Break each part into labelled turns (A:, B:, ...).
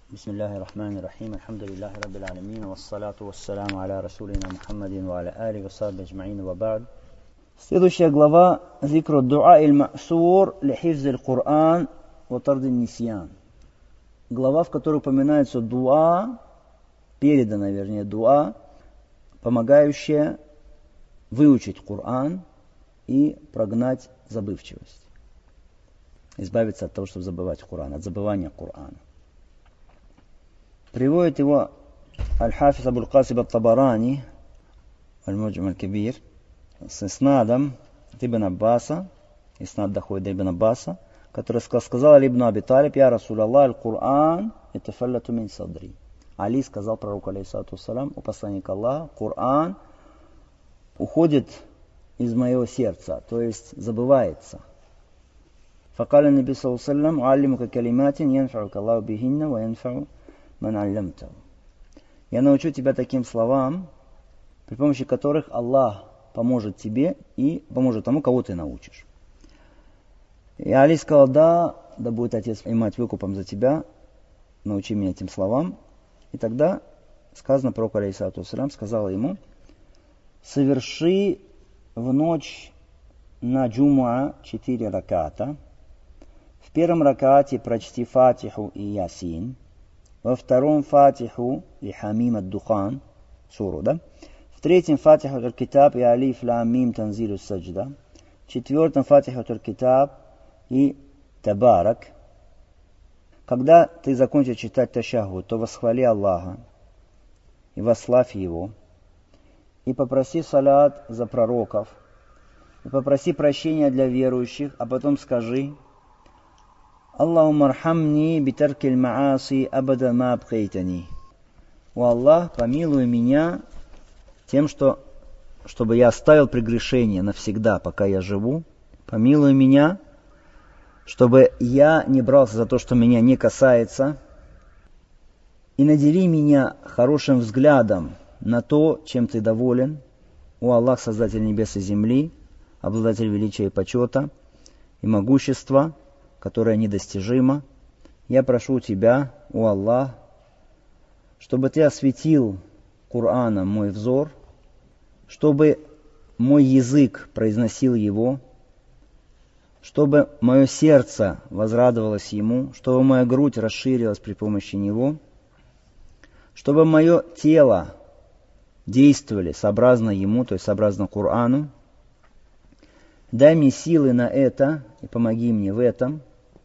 A: بسم الله الرحمن الرحيم الحمد لله رب العالمين والصلاة والسلام على رسولنا محمد وعلى آله وصحبه أجمعين وبعد. Следующая глава ذكر الدعاء المأثور لحفظ القرآن وطرد النسيان. Глава, в которой упоминается дуа, передана, вернее, дуа, помогающая выучить Коран и прогнать забывчивость. Избавиться от того, чтобы забывать Коран, от забывания Корана. Приводит его Аль-Хафиз Абуль-Касим Ат-Табарани, Аль-Муджам Аль-Кабир, с иснадом Ибн Аббаса, иснад доходит до Ибн Аббаса, который сказал Ибн Аби Талиб: «Я Расулаллах, Аль-Кур'ан ятафаллату мин садри». Али сказал пророку, алейхиссалату вассалям, у посланника Аллаха: Коран уходит из моего сердца, то есть забывается. Факаля Наби саллаллаху алейхи ва саллям: «Уаллимука калиматин янфаука Аллаху бихинна ва янфау ман аллямтаху». Я научу тебя таким словам, при помощи которых Аллах поможет тебе и поможет тому, кого ты научишь. И Али сказал: да будет отец и мать выкупом за тебя, научи меня этим словам. И тогда сказано, пророк алейхиссалату вассалям сказал ему: соверши в ночь на джумуа 4 раката. В первом ракате прочти Фатиху и Ясин. Во втором Фатиху и Хамим ад-Духан, суру, да? В третьем Фатиху аль-Китаб и Алиф Лам Мим Танзилу Саджда. В четвертом Фатиху аль-Китаб и Табарак. Когда ты закончишь читать ташаххуд, то восхвали Аллаха и восславь Его, и попроси салят за пророков, и попроси прощения для верующих, а потом скажи: Аллахумма архамни битаркиль мааси абадан ма абкайтани. О Аллах, помилуй меня тем, чтобы я оставил прегрешение навсегда, пока я живу. Помилуй меня, чтобы я не брался за то, что меня не касается. И надели меня хорошим взглядом на то, чем ты доволен. О Аллах, Создатель небес и земли, обладатель величия и почета и могущества, которое недостижимо, я прошу тебя, о Аллах, чтобы ты осветил Кораном мой взор, чтобы мой язык произносил его, чтобы мое сердце возрадовалось ему, чтобы моя грудь расширилась при помощи него, чтобы мое тело действовали сообразно ему, то есть сообразно Корану. Дай мне силы на это и помоги мне в этом.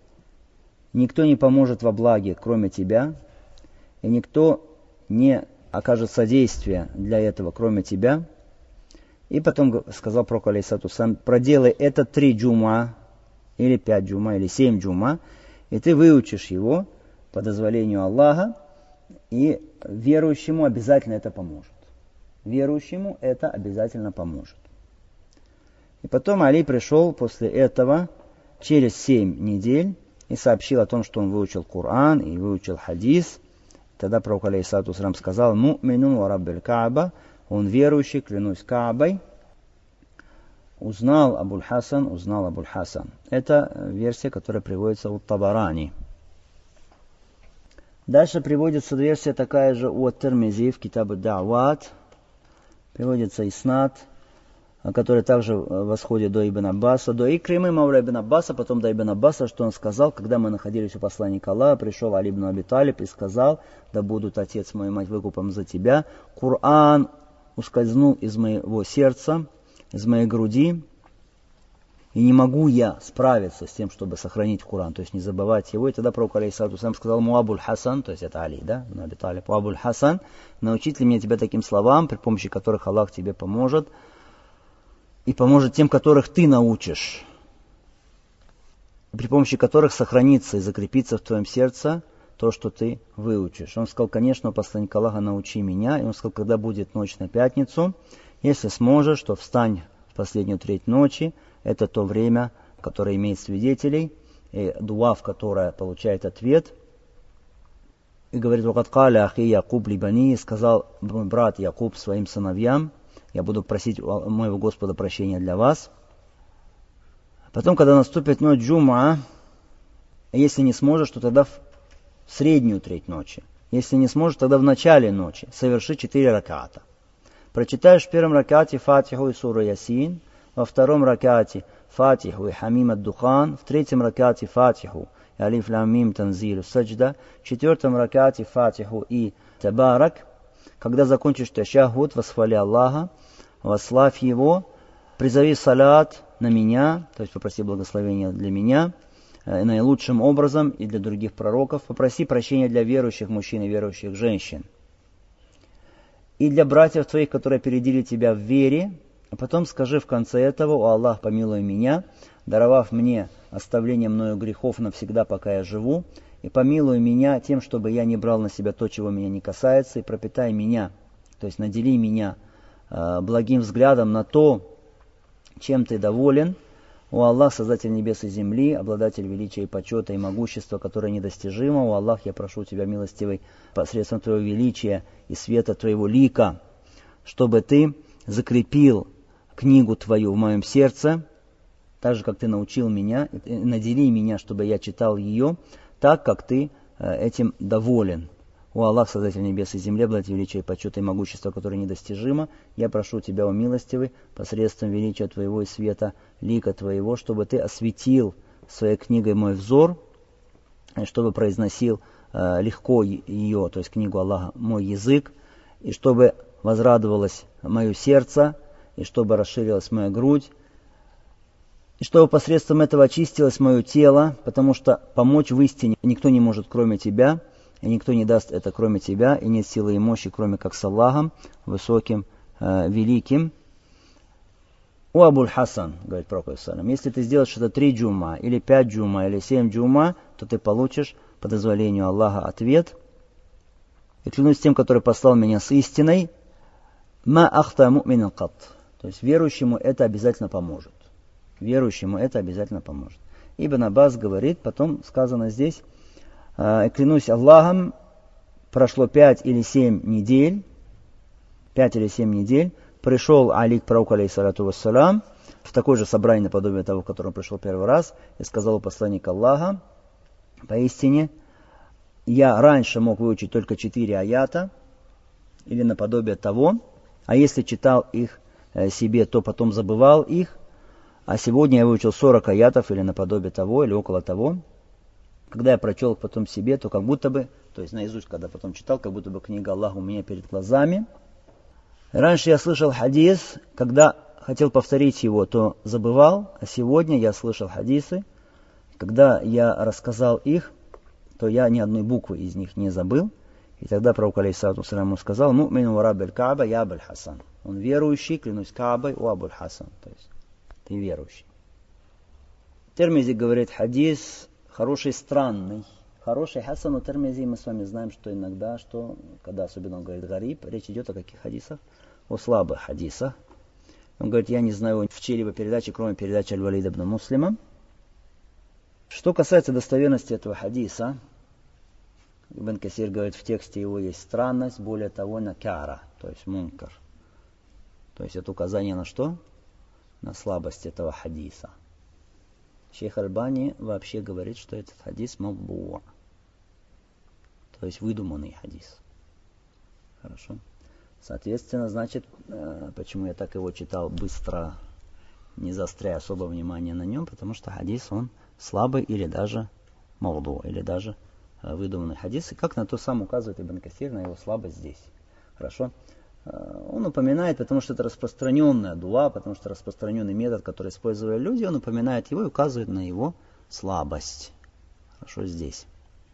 A: Никто не поможет во благе, кроме тебя, и никто не окажет содействия для этого, кроме тебя. И потом сказал пророк алейхиссалату вассалям: проделай это 3 джума, или 5 джума, или 7 джума, и ты выучишь его по дозволению Аллаха, и верующему обязательно это поможет. Верующему это обязательно поможет. И потом Али пришел после этого через 7 недель и сообщил о том, что он выучил Коран и выучил хадис. Тогда пророк алейхиссалату вассалям сказал: му'минун ва раббиль Кааба, он верующий, клянусь Каабой. Узнал Абуль-Хасан. Это версия, которая приводится у Табарани. Дальше приводится версия такая же у Ат-Тирмизи в Китаб ад-Да'ват. Приводится иснад, который также восходит до Ибн Аббаса, до Икримы, мауля Ибн Аббаса, потом до Ибн Аббаса, что он сказал, когда мы находились у посланника Аллаха, пришел Али ибн Аби Талиб и сказал: да будут отец мой и мать выкупом за тебя. Коран ускользнул из моего сердца, из моей груди, и не могу я справиться с тем, чтобы сохранить Коран, то есть не забывать его. И тогда пророк алейхиссалату вассалям сказал ему: Абуль-Хасан, то есть это Али, да, ибн Аби Талиб: Абуль-Хасан, научить ли мне тебя таким словам, при помощи которых Аллах тебе поможет, и поможет тем, которых ты научишь, при помощи которых сохранится и закрепится в твоем сердце то, что ты выучишь. Он сказал: конечно, посланник Аллаха, научи меня. И он сказал: когда будет ночь на пятницу, если сможешь, то встань в последнюю треть ночи. Это то время, которое имеет свидетелей, и дуа, в которое получает ответ. И говорит: «Вакад каля ахи Якуб либани», сказал мой брат Якуб своим сыновьям: я буду просить у моего Господа прощения для вас. Потом, когда наступит ночь джумуа, если не сможешь, то тогда в среднюю треть ночи. Если не сможешь, тогда в начале ночи соверши 4 раката. Прочитаешь в первом ракате Фатиху и суру Ясин, во втором ракате Фатиху и Хамим ад-Духан, в третьем ракате Фатиху и Алиф Лам Мим Танзилу Саджда, в четвертом ракате Фатиху и Табарак. Когда закончишь ташаххуд, восхвали Аллаха, восславь Его, призови салат на меня, то есть попроси благословения для меня, наилучшим образом и для других пророков. Попроси прощения для верующих мужчин и верующих женщин. И для братьев твоих, которые опередили тебя в вере. А потом скажи в конце этого: «О Аллах, помилуй меня, даровав мне оставление мною грехов навсегда, пока я живу, и помилуй меня тем, чтобы я не брал на себя то, чего меня не касается, и пропитай меня, то есть надели меня благим взглядом на то, чем ты доволен. О Аллах, Создатель небес и земли, обладатель величия и почета и могущества, которое недостижимо. О Аллах, я прошу тебя, милостивый, посредством твоего величия и света твоего лика, чтобы ты закрепил книгу твою в моем сердце, так же, как ты научил меня, и надели меня, чтобы я читал ее, так, как ты этим доволен. О Аллах, Создатель небес и земли, обладатель величия и почета и могущества, которое недостижимо, я прошу тебя, о милостивый, посредством величия твоего и света лика твоего, чтобы ты осветил своей книгой мой взор, и чтобы произносил легко ее, то есть книгу Аллаха, мой язык, и чтобы возрадовалось мое сердце, и чтобы расширилась моя грудь, и чтобы посредством этого очистилось мое тело, потому что помочь в истине никто не может, кроме тебя, и никто не даст это, кроме тебя, и нет силы и мощи, кроме как с Аллахом, высоким, великим. О Абуль Хасан, говорит Пророк, если ты сделаешь это 3 джума, или 5 джума, или 7 джума, то ты получишь по дозволению Аллаха ответ. И клянусь тем, который послал меня с истиной, ма ахта му'минин кат. То есть верующему это обязательно поможет. Верующему это обязательно поможет. Ибн Аббас говорит, потом сказано здесь: клянусь Аллахом, прошло 5 или 7 недель, пришел Али к пророку, алейхиссалату вассалям, в такое же собрание наподобие того, в котором пришел первый раз, и сказал посланник Аллаха: поистине, я раньше мог выучить только 4 аята, или наподобие того, а если читал их себе, то потом забывал их, а сегодня я выучил 40 аятов, или наподобие того, или около того. Когда я прочел их потом себе, то как будто бы, то есть наизусть, когда потом читал, как будто бы книга Аллаха у меня перед глазами. Раньше я слышал хадис, когда хотел повторить его, то забывал, а сегодня я слышал хадисы, когда я рассказал их, то я ни одной буквы из них не забыл. И тогда пророк, алейхиссалату вассалям, сказал: «Му'мину ва раббиль Кааба я Абуль Хасан». Он верующий, клянусь Каабой, о Абуль Хасан. То есть ты верующий. Термизи говорит хадис хороший, странный. Хороший Хасан у Термизи, мы с вами знаем, что иногда, что, когда особенно он говорит гариб, речь идет о каких хадисах? О слабых хадисах. Он говорит, я не знаю в чьей-либо передаче, кроме передачи Аль-Валида ибн Муслима. Что касается достоверности этого хадиса, Ибн Касир говорит, в тексте его есть странность, более того, накара, то есть мункар. То есть это указание на что? На слабость этого хадиса. Шейх Альбани вообще говорит, что этот хадис мавду', то есть выдуманный хадис. Хорошо. Соответственно, значит, почему я так его читал быстро, не заостряя особо внимание на нем, потому что хадис, он слабый или даже мавду', или даже выдуманный хадис. И как на то сам указывает Ибн Касир, на его слабость здесь. Хорошо. Он упоминает, потому что это распространенная дуа, потому что распространенный метод, который использовали люди, он упоминает его и указывает на его слабость. Хорошо, здесь.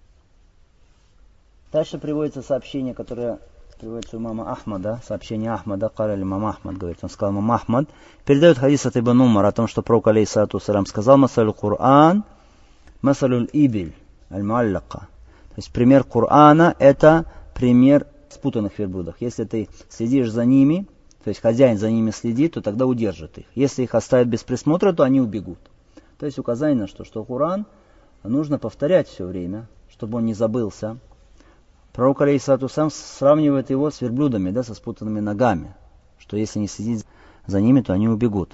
A: Дальше приводится сообщение, которое приводится у имама Ахмада, сообщение Ахмада, Караль имам Ахмад, говорит, он сказал, имам Ахмад, передает хадис от Ибн Умара о том, что пророк, алейхиссалату вассалям, сказал, масалю Кур'ан, масалю ибиль, аль-муаллака. То есть пример Корана – это пример спутанных верблюдов. Если ты следишь за ними, то есть хозяин за ними следит, то тогда удержит их. Если их оставят без присмотра, то они убегут. То есть указание на что Коран нужно повторять все время, чтобы он не забылся. Пророк, алейхиссалату вассалям, сравнивает его с верблюдами, да, со спутанными ногами, что если не следить за ними, то они убегут.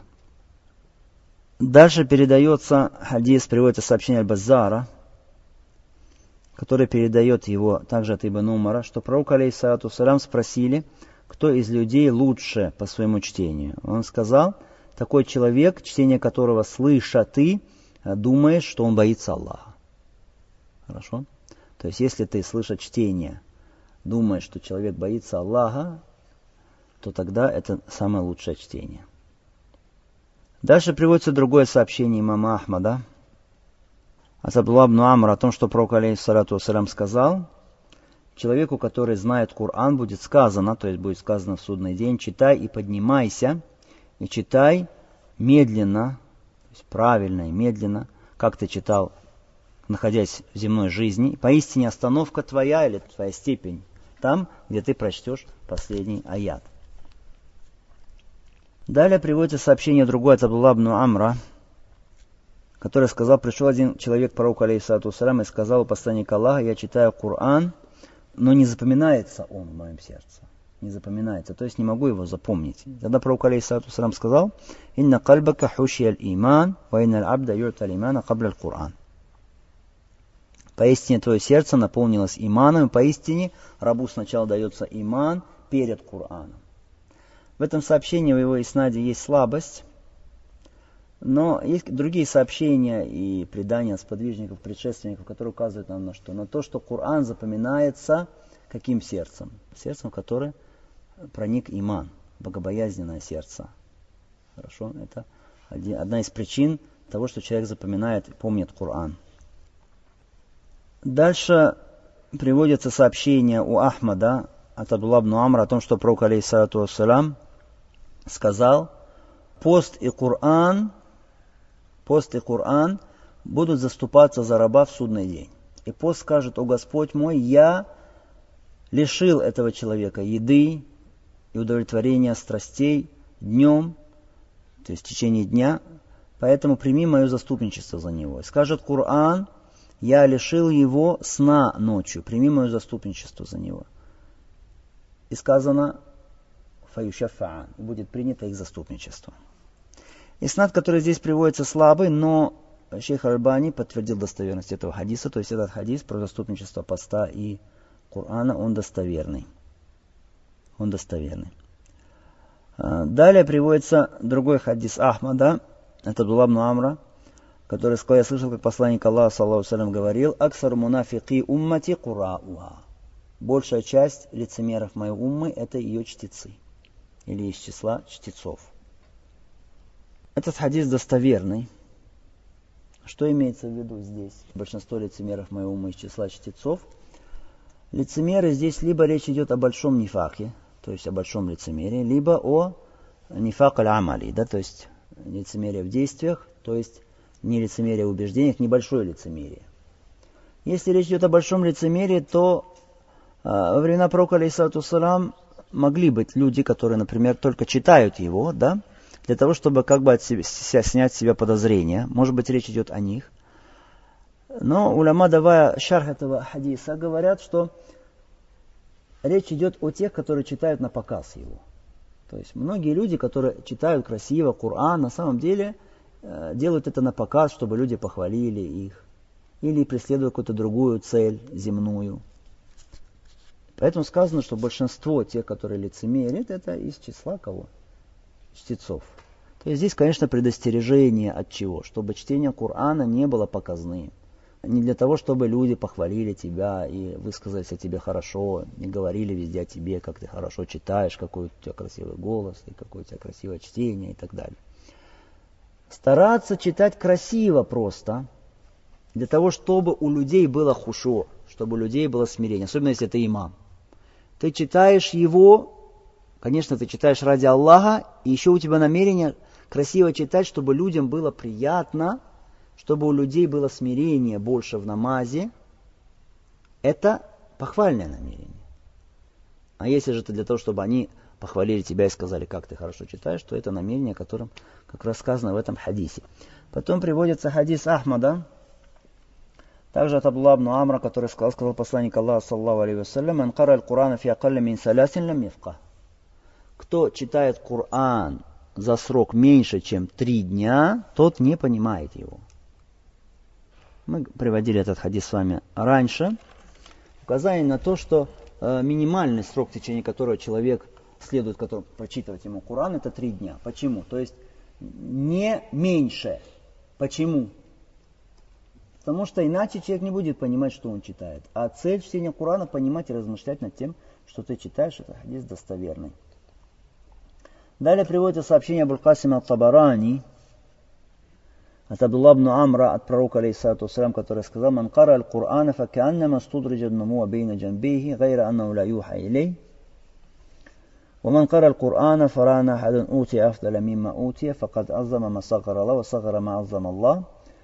A: Дальше передается хадис, приводится сообщение Аль-Баззара, который передает его также от Ибн Умара, что пророк, алейхиссалату вассалям, спросили, кто из людей лучше по своему чтению. Он сказал, такой человек, чтение которого слыша ты, думаешь, что он боится Аллаха. Хорошо? То есть, если ты, слыша чтение, думаешь, что человек боится Аллаха, то тогда это самое лучшее чтение. Дальше приводится другое сообщение имама Ахмада от Абдулла ибн Амра о том, что пророк, алейхиссалату вассалям, сказал, человеку, который знает Коран, будет сказано, то есть будет сказано в судный день, читай и поднимайся, и читай медленно, то есть правильно и медленно, как ты читал, находясь в земной жизни. Поистине остановка твоя или твоя степень там, где ты прочтешь последний аят. Далее приводится сообщение другое от Абдулла ибн Амра, который сказал, пришел один человек к пророку, алейхиссалату вассалям, и сказал у посланника Аллаха, я читаю Коран, но не запоминается он в моем сердце. Не запоминается, то есть не могу его запомнить. Тогда пророк, алейхиссалату вассалям, сказал, «Инна кальбака хушия аль-иман, ва инна аль-абда юрта аль-имана кабля аль-Кур'ан». Поистине твое сердце наполнилось иманом, поистине рабу сначала дается иман перед Кораном. В этом сообщении в его иснаде есть слабость, но есть другие сообщения и предания сподвижников, предшественников, которые указывают нам на что? На то, что Коран запоминается каким сердцем? Сердцем, в которое проник иман, богобоязненное сердце. Хорошо? Это одна из причин того, что человек запоминает и помнит Коран. Дальше приводится сообщение у Ахмада от Абдулла ибн Амра о том, что пророк, алейхиссалату вассалям, сказал, пост и Коран будут заступаться за раба в судный день. И пост скажет, о Господь мой, я лишил этого человека еды и удовлетворения страстей днем, то есть в течение дня, поэтому прими мое заступничество за него. И скажет Коран, я лишил его сна ночью, прими мое заступничество за него. И сказано, фаюшафа'ан, будет принято их заступничество. Иснад, который здесь приводится, слабый, но шейх Аль-Альбани подтвердил достоверность этого хадиса, то есть этот хадис про заступничество поста и Корана, он достоверный. Далее приводится другой хадис Ахмада, это Абдулла ибн Амра, который сказал, я слышал, как посланник Аллаха, саллаллаху алейхи ва саллям, говорил, «Аксар мунафики уммати курауа». Большая часть лицемеров моей уммы – это ее чтецы, или из числа чтецов. Этот хадис достоверный. Что имеется в виду здесь? Большинство лицемеров моей уммы из числа чтецов. Лицемеры здесь либо речь идет о большом нифаке, то есть о большом лицемерии, либо о нифак аль-амали, да, то есть лицемерие в действиях, то есть не лицемерие в убеждениях, небольшое лицемерие. Если речь идет о большом лицемерии, то во времена пророка, алейхиссалату вассалям, могли быть люди, которые, например, только читают его, да, для того, чтобы как бы снять с себя подозрения. Может быть, речь идет о них. Но уляма, давая шарх этого хадиса, говорят, что речь идет о тех, которые читают на показ его. То есть многие люди, которые читают красиво Коран, на самом деле делают это на показ, чтобы люди похвалили их. Или преследуют какую-то другую цель земную. Поэтому сказано, что большинство тех, которые лицемерят, это из числа кого? Чтецов. То есть здесь, конечно, предостережение от чего? Чтобы чтение Корана не было показным. Не для того, чтобы люди похвалили тебя и высказались о тебе хорошо, не говорили везде о тебе, как ты хорошо читаешь, какой у тебя красивый голос, и какое у тебя красивое чтение и так далее. Стараться читать красиво просто, для того, чтобы у людей было хушур, чтобы у людей было смирение, особенно если ты имам. Ты читаешь его, конечно, ты читаешь ради Аллаха, и еще у тебя намерение красиво читать, чтобы людям было приятно, чтобы у людей было смирение больше в намазе. Это похвальное намерение. А если же это для того, чтобы они похвалили тебя и сказали, как ты хорошо читаешь, то это намерение, о котором как раз сказано в этом хадисе. Потом приводится хадис Ахмада, также от Абдулла ибн Амра, который сказал посланник Аллаха, саллаллаху алейхи ва саллям, «Ман кара аль-Кур'ана фи акалли мин салясин лам яфках». Кто читает Коран за срок меньше, чем 3 дня, тот не понимает его. Мы приводили этот хадис с вами раньше. Указание на то, что минимальный срок, в течение которого человек следует прочитывать ему Коран, это 3 дня. Почему? То есть не меньше. Почему? Потому что иначе человек не будет понимать, что он читает. А цель чтения Корана — понимать и размышлять над тем, что ты читаешь. Это хадис достоверный. Далее приводится сообщение Абуль Касима ат-Табарани от Абдулла ибн Амра, от пророка, алейхиссалату вассалям, который сказал: «Ман кара аль-Кур'ана, факааннама студриджа днумуа бейна джанбейхи, гайра аннаху ла юха илей. ومن قرأ القرآن فرأى أحدا أوتي أفضل مما أوتي فقد عظم ما صغر الله وصغر ما عظم الله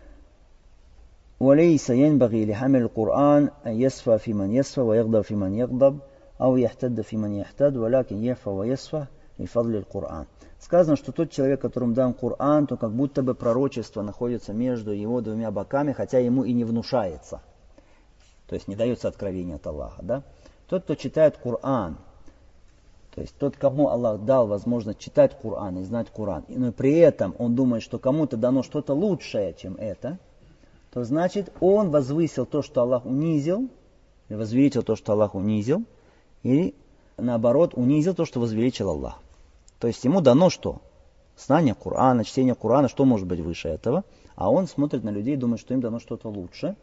A: وليس ينبغي لحمل القرآن أن يسفى في من يسفى ويغضب في من يغضب أو يحتد في من يحتد ولكن يعفى ويسفى لفضل القرآن». Сказано, что тот человек, которому дан Коран, то как будто бы пророчество находится между его 2 боками, хотя ему и не внушается. То есть не дается откровение от Аллаха. Да? Тот, кто читает Коран, то есть тот, кому Аллах дал возможность читать Коран и знать Коран, но при этом он думает, что кому-то дано что-то лучшее, чем это, то значит он возвысил то, что Аллах унизил, или возвеличил то, что Аллах унизил, или наоборот унизил то, что возвеличил Аллах. То есть ему дано что? Знание Корана, чтение Корана, что может быть выше этого? А он смотрит на людей и думает, что им дано что-то лучше.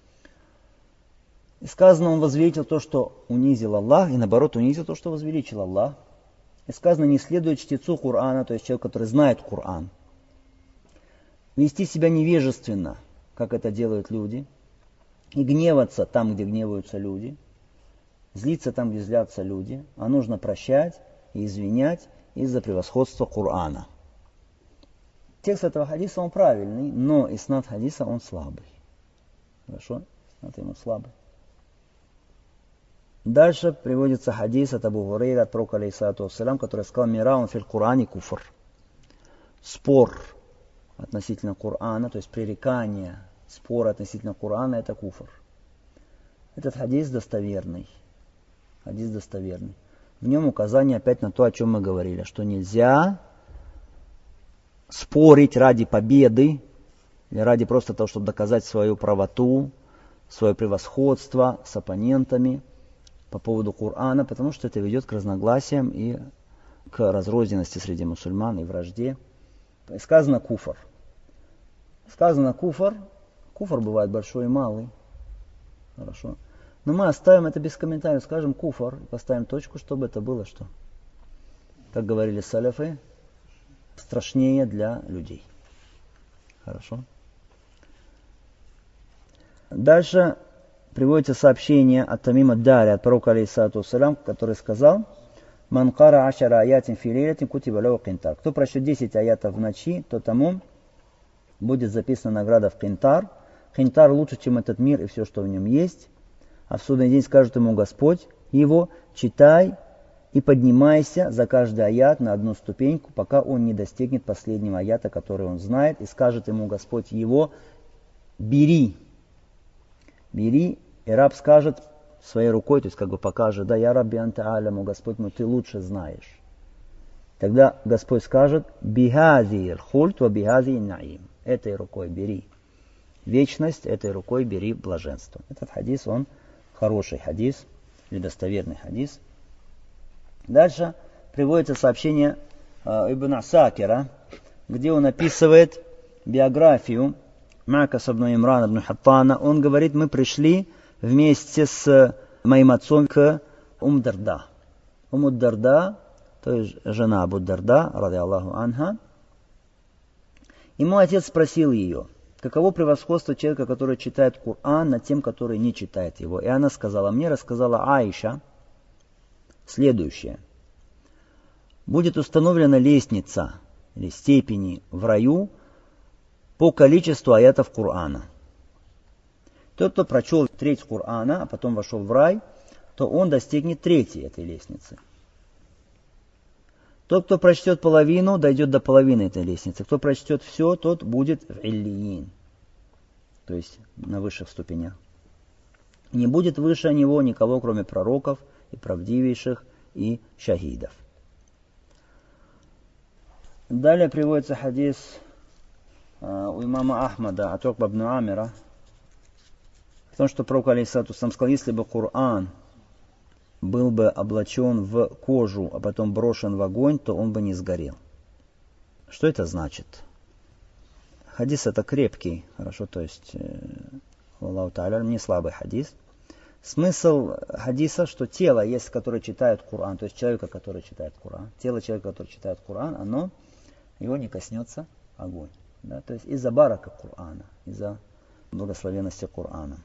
A: И сказано, он возвеличил то, что унизил Аллах, и наоборот унизил то, что возвеличил Аллах. И сказано, не следует чтецу Корана, то есть человек, который знает Коран, вести себя невежественно, как это делают люди, и гневаться там, где гневаются люди, злиться там, где злятся люди, а нужно прощать и извинять из-за превосходства Корана. Текст этого хадиса, он правильный, но иснад хадиса, он слабый. Хорошо? Иснад ему слабый. Дальше приводится хадис от Абу Хурейра, от пророка, алейхиссалату вассалям, который сказал: «Мираун фил Коране куфр». Спор относительно Корана, то есть пререкание, спор относительно Корана — это куфр. Этот хадис достоверный. Хадис достоверный. В нем указание опять на то, о чем мы говорили, что нельзя спорить ради победы или ради просто того, чтобы доказать свою правоту, свое превосходство с оппонентами по поводу Корана, потому что это ведет к разногласиям и к разрозненности среди мусульман и вражде. Сказано куфр. Сказано куфр. Куфр бывает большой и малый. Хорошо. Но мы оставим это без комментариев, скажем куфр, поставим точку, чтобы это было что? Как говорили салафы, страшнее для людей. Хорошо. Дальше приводится сообщение от Тамима Дари, от пророка, алейхиссалату вассалям, который сказал: «Ман кара ашара аятин фи лейлятин кутиба лаху кинтар». Кто прочтет 10 аятов в ночи, то тому будет записана награда в кинтар. Кинтар лучше, чем этот мир и все, что в нем есть. А в судный день скажет ему Господь его: читай и поднимайся за каждый аят на одну ступеньку, пока он не достигнет последнего аята, который он знает. И скажет ему Господь его: бери. Бери. И раб скажет своей рукой, то есть как бы покажет: да, я рабби анта аляму, Господь мой, ты лучше знаешь. Тогда Господь скажет: бихази хульт ва бихази наим. Этой рукой бери вечность, этой рукой бери блаженство. Этот хадис, он хороший хадис, или достоверный хадис. Дальше приводится сообщение Ибн Асакира, где он описывает биографию Макаса ибн Имрана ибн Хаттана. Он говорит: мы пришли вместе с моим отцом к Дарда. Дарда, то есть жена Абу Дарда, ради Аллаху анха. И мой отец спросил ее: каково превосходство человека, который читает Коран, над тем, который не читает его? И она сказала: мне рассказала Аиша следующее. Будет установлена лестница или степени в раю по количеству аятов Корана. Тот, кто прочел треть Корана, а потом вошел в рай, то он достигнет третьей этой лестницы. Тот, кто прочтет половину, дойдет до половины этой лестницы. Кто прочтет все, тот будет в Иллиин, то есть на высших ступенях. Не будет выше него никого, кроме пророков и правдивейших и шахидов. Далее приводится хадис у имама Ахмада от Укба ибн Амира, Потому что пророк алейхиссалату вассалам сказал, если бы Коран был бы облачен в кожу, а потом брошен в огонь, то он бы не сгорел. Что это значит? Хадис это крепкий, хорошо, то есть, Аллаху Та'аля, не слабый хадис. Смысл хадиса, что тело есть, которое читает Коран, то есть человека, который читает Коран, тело человека, который читает Коран, его не коснется огонь. Да? То есть из-за барака Корана, из-за благословенности Корана.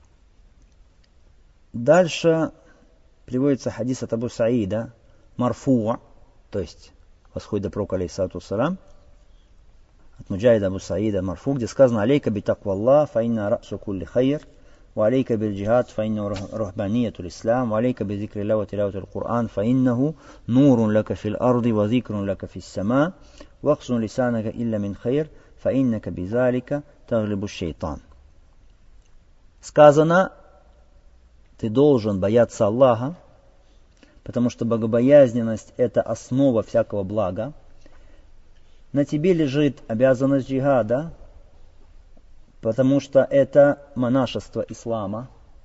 A: Дальше приводится хадис от Абу Саида, марфуа, то есть восходит до пророка алейхиссалату вассалам, от Муджахида Абу Саида марфу, где сказано: «Алейка би такваллах, фа инна ра'су кулли хайр, ва алейка бил джихад, фа инна рухбаниятул ислам, ва алейка би зикрилля ва тилаватул Кур'ан, фа иннаху нурун лака фил арди, ва зикрун лака фис сама, ва ахсун лисанака илля мин хайр, фа иннака би залика таглибу шейтан». Сказано, ты должен бояться Аллаха, потому что богобоязненность – это основа всякого блага. На тебе лежит обязанность джихада, потому что это монашество ислама.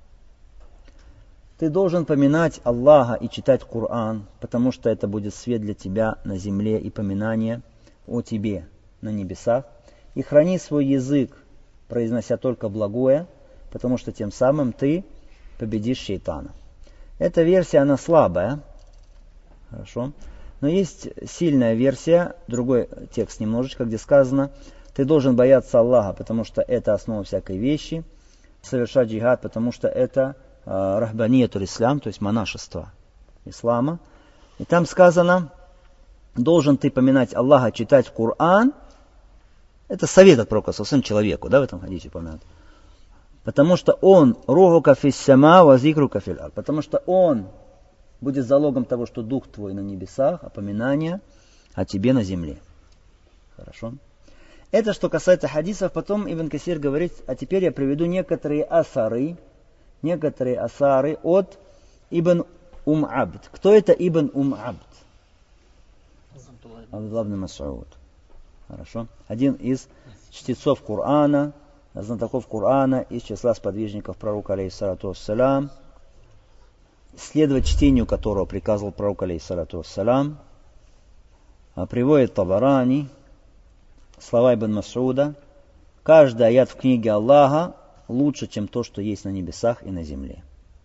A: Ты должен поминать Аллаха и читать Коран, потому что это будет свет для тебя на земле и поминание о тебе на небесах. И храни свой язык, произнося только благое, потому что тем самым ты победишь шейтана. Эта версия, она слабая. Хорошо. Но есть сильная версия, другой текст немножечко, где сказано: ты должен бояться Аллаха, потому что это основа всякой вещи. Совершать джихад, потому что это рахбаниятуль ислам, то есть монашество ислама. И там сказано: должен ты поминать Аллаха, читать Коран. Это совет от пророка совсем человеку, да, в этом хадисе упомянут. Потому что он рухука фис сама ва зикрука фил ард. Потому что он будет залогом того, что дух твой на небесах, а поминание о тебе на земле. Хорошо. Это что касается хадисов. Потом Ибн Касир говорит: а теперь я приведу некоторые асары от Ибн Абд. Кто это Ибн Абд? Абдуллах ибн Мас'уд. Хорошо. Один из чтецов Корана, знатоков Корана, из числа сподвижников пророка алейхиссалату вассалям, следовать чтению которого приказывал пророк алейхиссалату вассалям. Приводит Табарани слова Ибн Мас'уда: каждый аят в книге Аллаха лучше, чем то, что есть на небесах и на земле.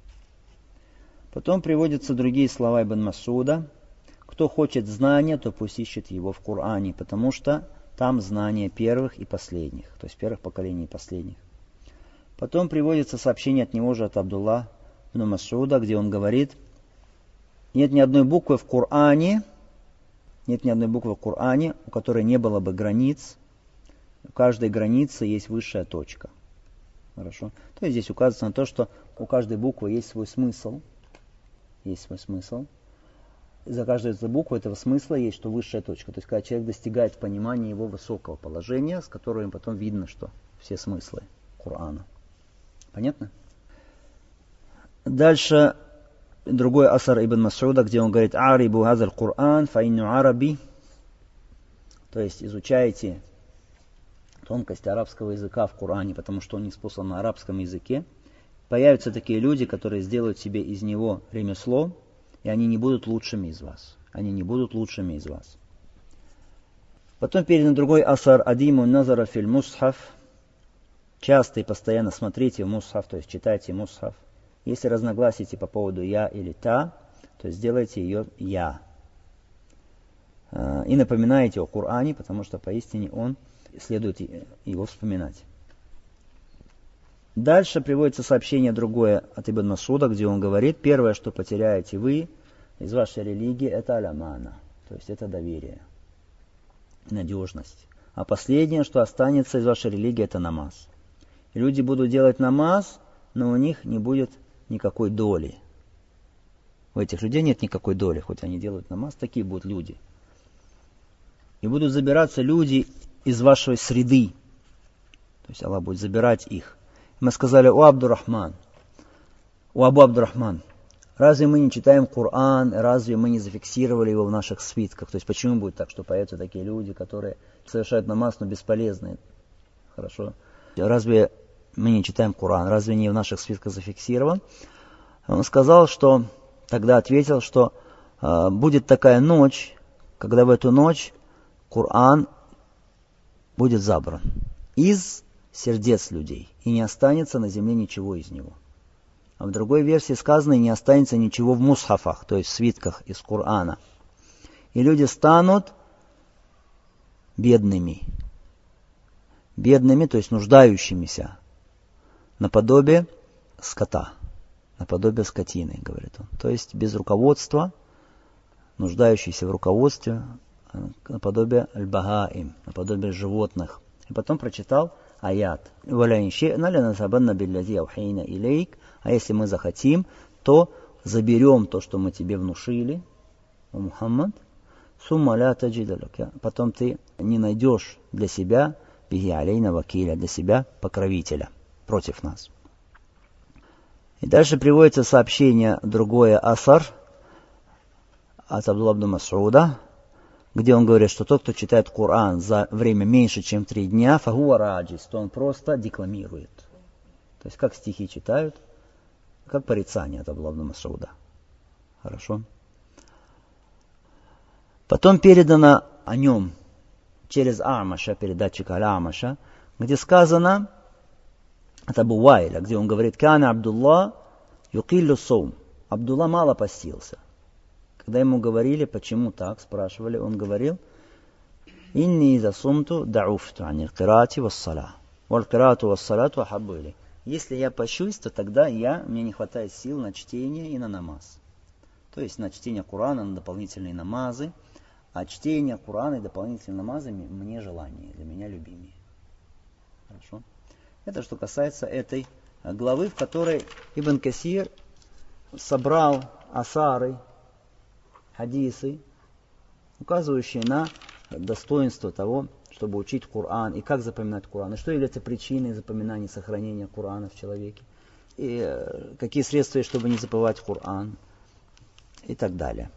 A: Потом приводятся другие слова Ибн Мас'уда: кто хочет знания, то пусть ищет его в Коране, потому что там знания первых и последних, то есть первых поколений и последних. Потом приводится сообщение от него же, от Абдулла ибн Мас'уда, где он говорит: нет ни одной буквы в Коране, у которой не было бы границ. У каждой границы есть высшая точка. Хорошо. То есть здесь указывается на то, что у каждой буквы есть свой смысл. За каждой этой буквы этого смысла есть что высшая точка. То есть когда человек достигает понимания его высокого положения, с которым потом видно, что все смыслы Корана. Понятно? Дальше другой асар Ибн Мас'уда, где он говорит: «Арибу хазаль Коран, фаинну араби». То есть изучайте тонкости арабского языка в Коране, потому что он неспослан на арабском языке. Появятся такие люди, которые сделают себе из него ремесло, и они не будут лучшими из вас. Потом передан другой асар: «Адиму назара филь мусхаф». Часто и постоянно смотрите в мусхаф, то есть читайте мусхаф. Если разногласите по поводу «я» или «та», то сделайте ее «я». И напоминайте о Коране, потому что поистине он следует его вспоминать. Дальше приводится сообщение другое от Ибн Мас'уда, где он говорит: первое, что потеряете вы из вашей религии, это алямана, то есть это доверие, надежность. А последнее, что останется из вашей религии, это намаз. И люди будут делать намаз, но у них не будет никакой доли. У этих людей нет никакой доли, хоть они делают намаз, такие будут люди. И будут забираться люди из вашей среды. То есть Аллах будет забирать их. Мы сказали: Абу Абдурахман, разве мы не читаем Коран, разве мы не зафиксировали его в наших свитках? То есть почему будет так, что появятся такие люди, которые совершают намаз, но бесполезные? Хорошо. Разве мы не читаем Коран? Разве не в наших свитках зафиксирован? Он сказал, что, тогда ответил, что будет такая ночь, когда в эту ночь Коран будет забран из сердец людей, и не останется на земле ничего из него. А в другой версии сказано, не останется ничего в мусхафах, то есть в свитках из Корана. И люди станут бедными, то есть нуждающимися, наподобие скота, наподобие скотины, говорит он. То есть без руководства, нуждающиеся в руководстве, наподобие аль-багаим, наподобие животных. И потом прочитал аят. А если мы захотим, то заберем то, что мы тебе внушили, о Мухаммад, потом ты не найдешь для себя бихи алейна вакиля, для себя покровителя против нас. И дальше приводится сообщение, другое асар от Абдулла ибн Мас'уда, где он говорит, что тот, кто читает Коран за время меньше, чем 3 дня, фахуа раджис, то он просто декламирует. То есть как стихи читают, как порицание от Абдулла ибн Мас'уда. Хорошо? Потом передано о нем через Амаша, передатчика Амаша, где сказано от Абу Вайля, где он говорит, «Кана Абдулла юкиллю саум». Абдулла мало постился. Когда ему говорили, почему так, спрашивали, он говорил, «Инни иза сумту дауфту анил кирати вассала, валь кирату вассалату ахаббу илей». Если я пощусь, то тогда мне не хватает сил на чтение и на намаз. То есть на чтение Корана, на дополнительные намазы. А чтение Корана и дополнительные намазы мне желание, для меня любимее. Хорошо? Это что касается этой главы, в которой Ибн Касир собрал асары, хадисы, указывающие на достоинство того, чтобы учить Коран, и как запоминать Коран, и что является причиной запоминания и сохранения Корана в человеке, и какие средства есть, чтобы не забывать Коран, и так далее.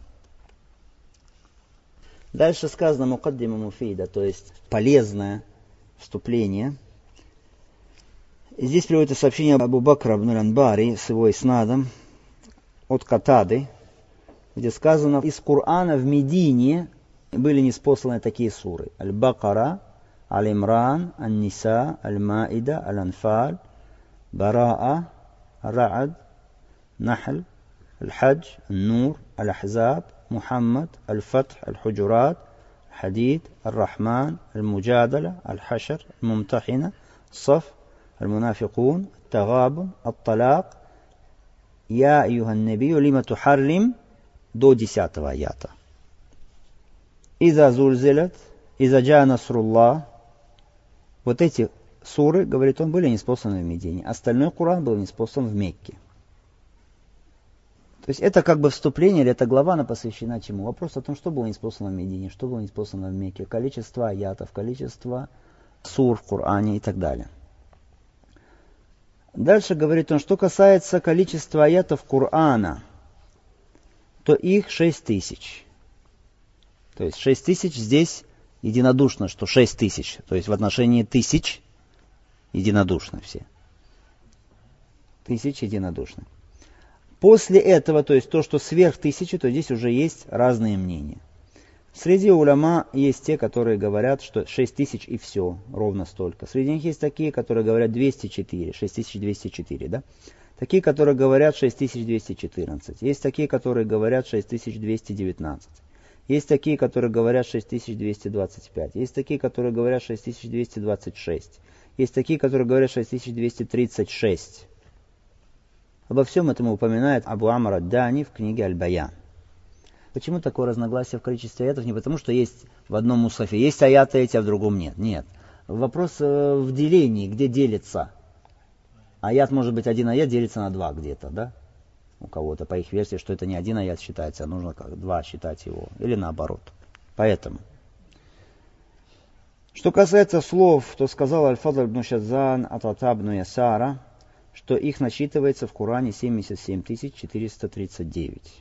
A: Дальше сказано мукаддима муфида, то есть полезное вступление. И здесь приводится сообщение Абу Бакра ибн Анбари с его иснадом от Катады, где сказано, из Корана в Медине были ниспосланы такие суры: Аль-Бакара, Аль-Имран, Ан-Ниса, Аль-Маида, Аль-Анфаль, Бараа, Ра'ад, Нахл, Аль-Хадж, Ан-Нур, Аль-Ахзаб, Мухаммад, Аль-Фатх, Аль-Худжурат, Аль-Хадид, Аль-Рахман, Аль-Муджадала, Аль-Хашр, Аль-Мумтахина, Саф, Аль-Мунафикун, Аль-Тагабун, Аль-Талак, Я Айюхан Набию, Лима Тухарлим, до 10 аята. Иза зульзилят, иза джа насруллах. Вот эти суры, говорит он, были ниспосланы в Медине. Остальной Коран был ниспослан в Мекке. То есть это как бы вступление, или эта глава, она посвящена чему? Вопрос о том, что было ниспослано в Медине, что было ниспослано в Мекке, количество аятов, количество сур в Коране и так далее. Дальше говорит он, что касается количества аятов Корана, то их 6000. То есть 6000 здесь единодушно, что 6000. То есть в отношении тысяч единодушно все. 1000 единодушно. После этого, то есть то, что сверх 1000, то здесь уже есть разные мнения. Среди уляма есть те, которые говорят, что 6000 и все, ровно столько. Среди них есть такие, которые говорят 204, 6204, да? Такие, которые говорят 6214. Есть такие, которые говорят 6219. Есть такие, которые говорят 6225. Есть такие, которые говорят 6226. Есть такие, которые говорят 6236. Обо всем этом упоминает Абу Амр ад-Дани в книге Аль-Баян. Почему такое разногласие в количестве аятов? Не потому, что есть в одном мусафе есть аяты эти, а в другом нет. Нет. Вопрос в делении, где делится. Аят, может быть, один аят делится на 2 где-то, да? У кого-то, по их версии, что это не один аят считается, а нужно как 2 считать его. Или наоборот. Поэтому. Что касается слов, то сказал Аль-Фадл ибн Шазан от Ата ибн Ясара, что их насчитывается в Коране 77 439.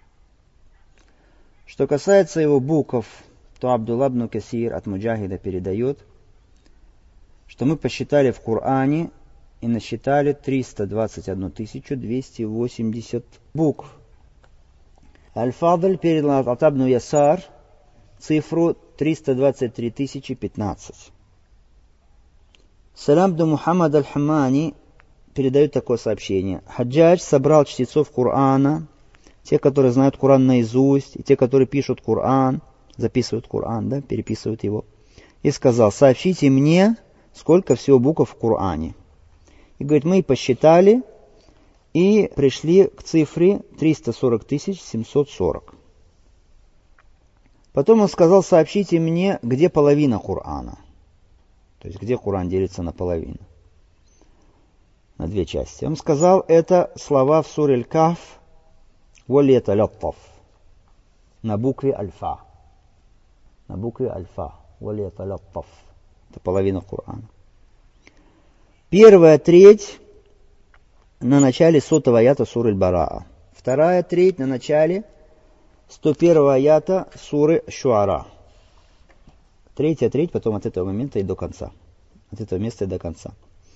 A: Что касается его букв, то Абдулла ибн Касир от Муджахида передает, что мы посчитали в Коране и насчитали 321 280 букв. Аль-Фадль передал от Ибн Ясар цифру 323 015. Салам ибн Мухаммад аль-Хаммани передает такое сообщение. Хаджадж собрал чтецов Корана, те, которые знают Коран наизусть, и те, которые пишут Коран, записывают Коран, да, переписывают его, и сказал: сообщите мне, сколько всего букв в Коране. И говорит, мы посчитали и пришли к цифре 340 740. Потом он сказал: сообщите мне, где половина Корана. То есть, где Коран делится на половину. На две части. Он сказал, это слова в суре Аль-Кахф «Валияталаттаф» на букве Аль-Фа. На букве Аль-Фа. «Валияталаттаф». Это половина Корана. Первая треть на начале 100-го аята суры Аль-Бараа. Вторая треть на начале 101-го аята суры Шуара. Третья треть потом от этого момента и до конца. От этого места и до конца.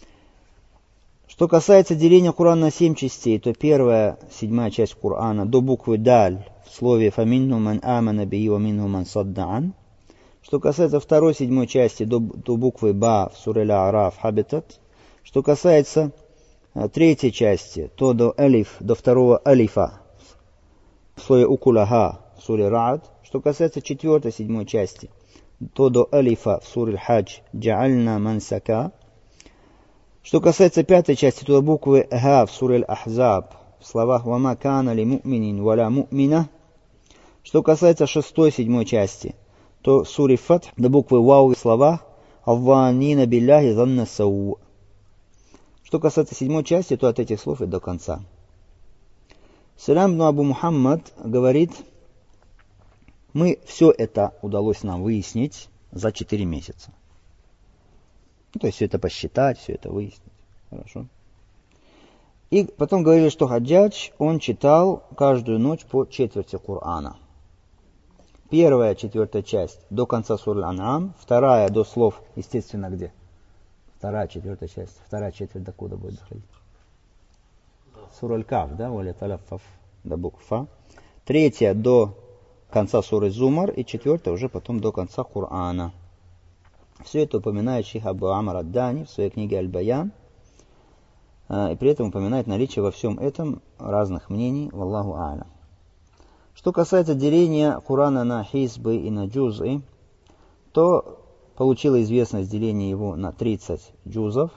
A: Что касается деления Корана на 7 частей, то первая, 7-я часть Корана до буквы Даль в слове «Фаминну ман амана бихи ва минху ман садда ан». Что касается второй, 7-й части до буквы Ба в суре Аль-А'раф «Хабитат». Что касается третьей части, то до Алиф, до второго Алифа в слове «Укулаха» в суре Раад. Что касается 4-й, 7-й части, то до Алифа в суре Аль-Хадж «Джа'альна мансака». Что касается 5-й части, то до буквы Га в суре Аль-Ахзаб в словах «Вама кана ли му'минин валя му'мина». Что касается 6-й, 7-й части, то в суре Фатх до буквы Вау в словах «Авванина билляхи занна сау». Что касается 7-й части, то от этих слов и до конца. Салам ибн Абу Мухаммад говорит, мы все это удалось нам выяснить за 4 месяца. То есть все это посчитать, все это выяснить. Хорошо. И потом говорили, что Хаджадж, он читал каждую ночь по четверти Корана. Первая, 4-я часть до конца суры Ан'ам, вторая до слов, естественно, где? Вторая, 4-я часть, вторая четверть до куда будет доходить? Сура Аль-Каф, да, «Валияталаффаф» до буквы Фа. Третья до конца суры Зумар, и 4-я уже потом до конца Корана. Все это упоминает шейх Абу Амр ад-Дани в своей книге Аль-Баян, и при этом упоминает наличие во всем этом разных мнений, валлаху а'лям. Что касается деления Корана на хизбы и на джузы, то получила известность деления его на 30 джузов.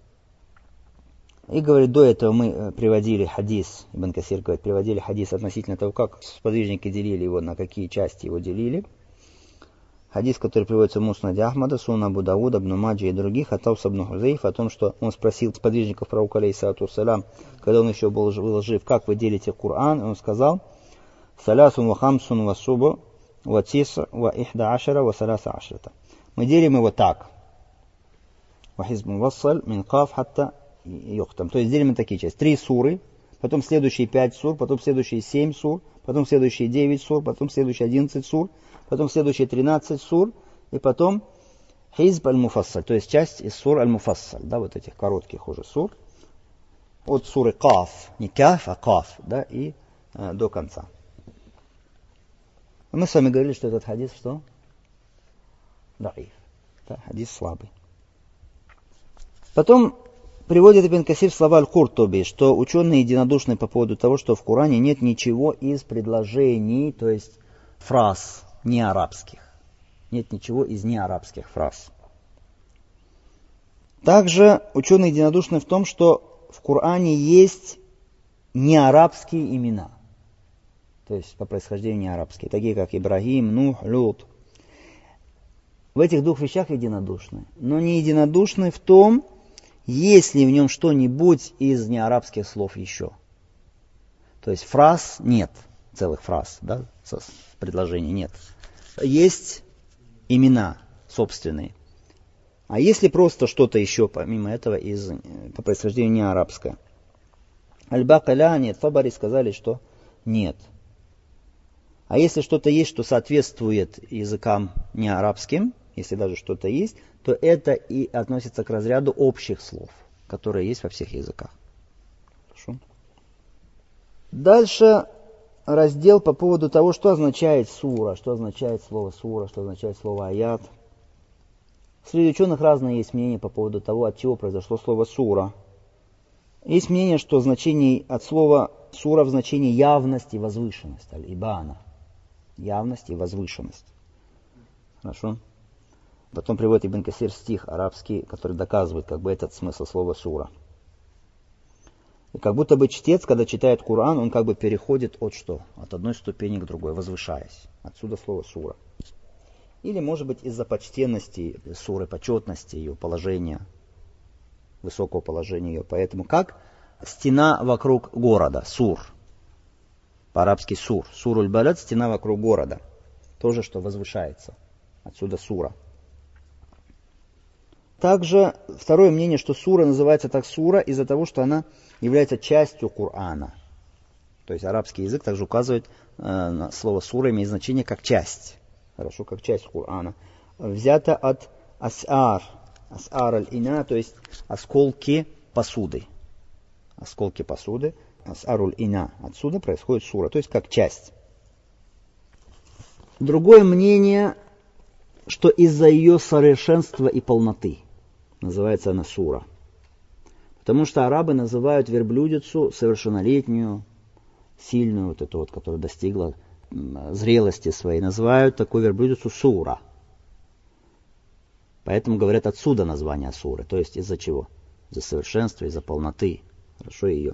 A: И говорит, до этого мы приводили хадис, Ибн Касир говорит, приводили хадис относительно того, как сподвижники делили его, на какие части его делили. Хадис, который приводится в Муснаде Ахмада, Сунан Абу Дауда, Ибн Маджи и других, от Тауса ибн Хузейфа, о том, что он спросил сподвижников пророка, алейхиссалату вассалям, когда он еще был жив, как вы делите Коран, и он сказал, «Салясун ва хамсун ва субу, ва тис, ва ихда ашара, ва саляса ашрата». Мы делим его так. «Ва хизб муфассаль мин каф хатта юхтам». То есть делим на такие части. 3 суры, потом следующие 5 сур, потом следующие 7 сур, потом следующие 9 сур, потом следующие 11 сур, потом следующие 13 сур, и потом хизб аль-муфассаль, то есть часть из сур аль-муфассаль, да, вот этих коротких уже сур, от суры Каф, не Каф, а Каф, да, и до конца. Мы с вами говорили, что этот хадис что? Даиф, да, хадис слабый. Потом приводит Ибн Касир слова Аль-Куртуби, что ученые единодушны по поводу того, что в Коране нет ничего из предложений, то есть фраз неарабских. Нет ничего из неарабских фраз. Также ученые единодушны в том, что в Коране есть неарабские имена. То есть по происхождению неарабские, такие как Ибрагим, Нух, Лут. В этих 2 вещах единодушны. Но не единодушны в том, есть ли в нем что-нибудь из неарабских слов еще. То есть фраз нет, целых фраз, да, предложений нет. Есть имена собственные. А если просто что-то еще помимо этого по происхождению не арабское? Аль-Бакаляни, Табари сказали, что нет. А если что-то есть, что соответствует языкам неарабским, если даже что-то есть, то это и относится к разряду общих слов. которая есть во всех языках. Хорошо. Дальше раздел по поводу того, что означает сура, что означает слово сура, что означает слово аят. Среди ученых разные есть мнения по поводу того, от чего произошло слово сура. Есть мнение, что значение от слова сура в значении явность и возвышенность, аль-ибана. Явность и возвышенность. Хорошо. Потом приводит Ибн Касир стих арабский, который доказывает как бы этот смысл слова сура. И как будто бы чтец, когда читает Коран, он как бы переходит от что? От одной ступени к другой, возвышаясь. Отсюда слово сура. Или, может быть, из-за почтенности суры, почетности ее положения, высокого положения ее. Поэтому как стена вокруг города, сур. По-арабски сур. Суруль-балад, стена вокруг города. тоже, что возвышается. Отсюда сура. Также второе мнение, что сура называется так сура из-за того, что она является частью Корана. То есть арабский язык также указывает на слово сура, имеет значение как часть. Хорошо, как часть Корана. Взято от ас'ар. Ас'ар аль-ина, то есть осколки посуды. Осколки посуды. Ас'аруль ина. Отсюда происходит сура, то есть как часть. Другое мнение, что из-за ее совершенства и полноты называется она сура. Потому что арабы называют верблюдицу совершеннолетнюю, сильную, вот эту вот, которая достигла зрелости своей, называют такую верблюдицу сура. Поэтому говорят отсюда название суры. То есть из-за чего? Из-за совершенства, из-за полноты. Хорошо ее.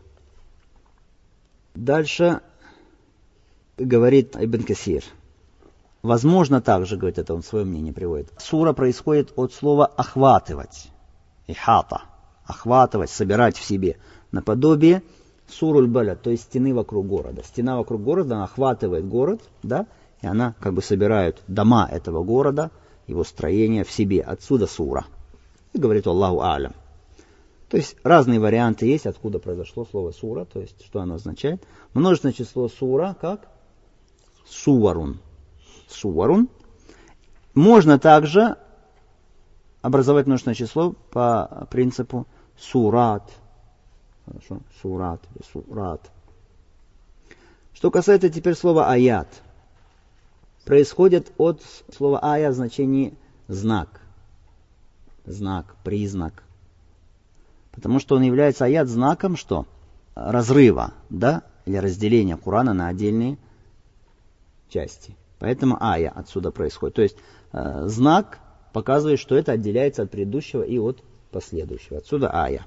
A: Дальше говорит Ибн Касир. Возможно, также, говорит, это он свое мнение приводит. Сура происходит от слова охватывать. Ихата. Охватывать, собирать в себе. Наподобие суруль балад, то есть стены вокруг города. Стена вокруг города, она охватывает город, да, и она как бы собирает дома этого города, его строение в себе. Отсюда сура. И говорит Аллаху алям. То есть разные варианты есть, откуда произошло слово сура, то есть что оно означает. Множественное число сура как суарун. Суарун. Можно также образовать множественное число по принципу сурат. Хорошо, сурат или сурат. Что касается теперь слова аят. Происходит от слова ая в значении знак. Знак, признак. Потому что он является аят знаком что? Разрыва, да? Или разделения Корана на отдельные части. Поэтому ая отсюда происходит. То есть знак показывает, что это отделяется от предыдущего и от последующего. Отсюда ая.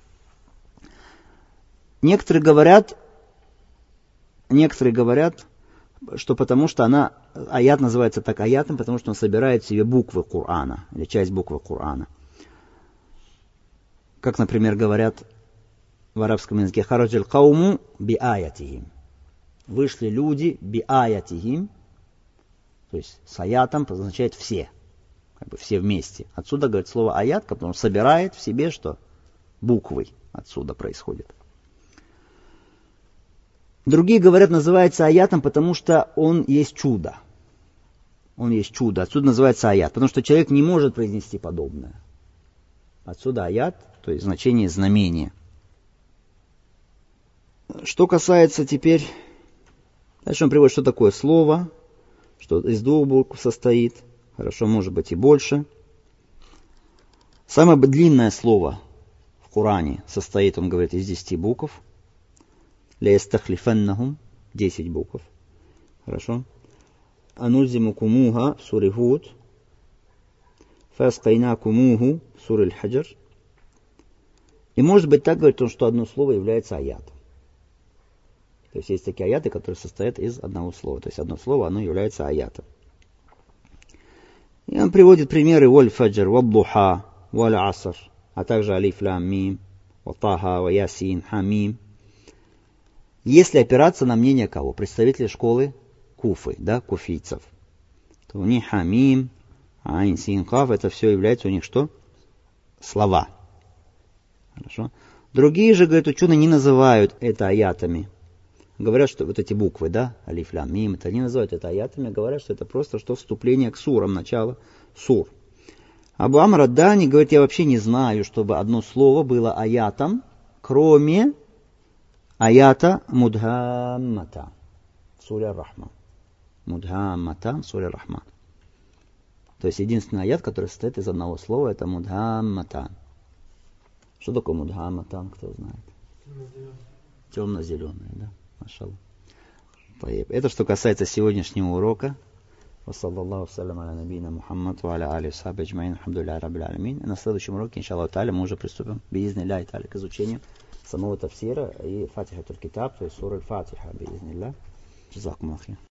A: Некоторые говорят, что потому что аят называется так аятом, потому что он собирает в себе буквы Корана, или часть буквы Корана. Как, например, говорят в арабском языке, хараджаль кауму би аятихим. Вышли люди би аятихим, то есть с аятом означает все, как бы все вместе. Отсюда, говорит, слово аят, потому что собирает в себе что? Буквы отсюда происходит. Другие говорят, называется аятом, потому что он есть чудо. Он есть чудо. Отсюда называется аят, потому что человек не может произнести подобное. Отсюда аят, то есть значение знамения. Что касается теперь... Дальше он приводит, что такое слово, что из двух букв состоит. Хорошо, может быть и больше. Самое длинное слово в Коране состоит, он говорит, из 10 букв. Ля ястахлифаннахум, 10 букв. Хорошо. Анульзимукумуха в суре Худ. Фаскайнакумуху в суре Аль-Хаджр. И может быть так, говорит он, что одно слово является аятом. То есть есть такие аяты, которые состоят из одного слова. То есть одно слово, оно является аятом. И он приводит примеры валь-фаджр, валь-духа, валь-аср, а также алиф-лам-мим, вал-таха, ва-ясин, хамим. Если опираться на мнение кого? Представителей школы Куфы, да, куфийцев. То у них хамим, айн, син, каф, это все является у них что? Слова. Хорошо. Другие же, говорят, ученые не называют это аятами. Говорят, что вот эти буквы, да, алиф, лям, мим, это не называют это аятами, говорят, что это просто что вступление к сурам, начало сур. Абу Амр ад-Дани говорит, я вообще не знаю, чтобы одно слово было аятом, кроме аята Мудхаммата в суре Ар-Рахман. Мудхаммата в суре Ар-Рахман. То есть единственный аят, который состоит из одного слова, это Мудхамматан. Что такое Мудхамматан, кто знает? Темно-зеленый, да? Машаллах. Это что касается сегодняшнего урока. Вассалаллаху салям аля набийна Мухаммад ва аля али сахби аджмаин. Алхамдулиллахи раббил аламин. И на следующем уроке, иншаллаху тааля, мы уже приступим биизниллахи тааля к изучению самого тафсира и фатиха тур китаб, то есть сура аль-Фатиха биизниллах. Джазакумуллаху хейран.